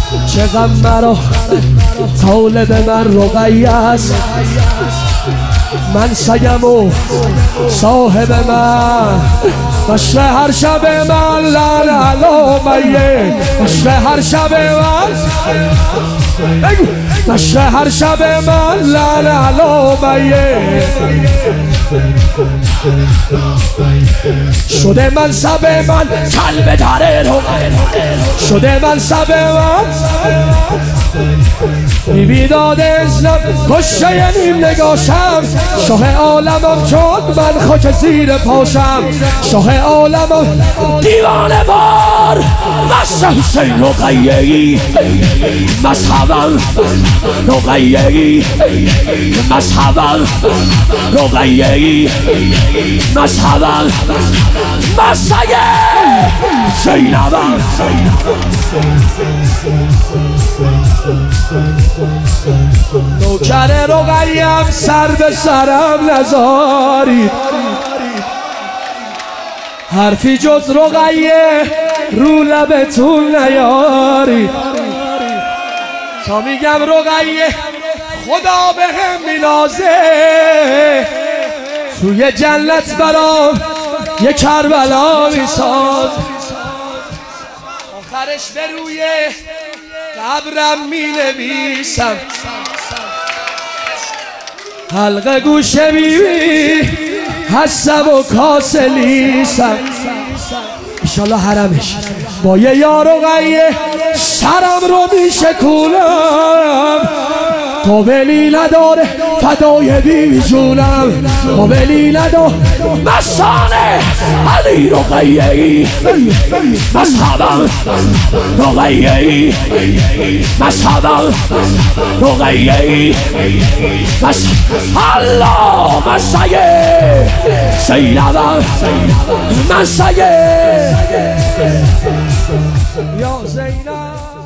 چقدر مرا طالب من رقیه است، من سگم و صاحب من، مشر هر شب من لال علامه، مشر هر شب من، مشر هر شب من لال علامه، شده منصب من کلب دره رو، شده منصب من بیداد اسلام، کشه نیم نگاشم، شاه عالمم چون من خاک زیر پاشم، شاه عالمم دیوانه بار مست حسین رقیه‌ای، مذهبم رقیه‌ای، مذهبم رقیه‌ای، مذهبم مسیح زینبم. نوکر رقیه‌ام سر به سرم نذارید، حرفی جز رقیه رو لبتون نیارید، تا میگم رقیه خدا به هم مینازه، توی جنت برام یه کربلا میساز، آخرش به روی قبرم مینویسم، حلقه گوش بیبی هستم و کاسه لیسم، انشالله حرمش با یه یار رقیه سرم رو میشکونم، قابلی نداره فدای بی جونم، قابلی نداره مسانه علی رقیه‌ای، مذهبم رقیه‌ای، مذهبم رقیه‌ای، الله مسیح زینبم مسیح یا زینب.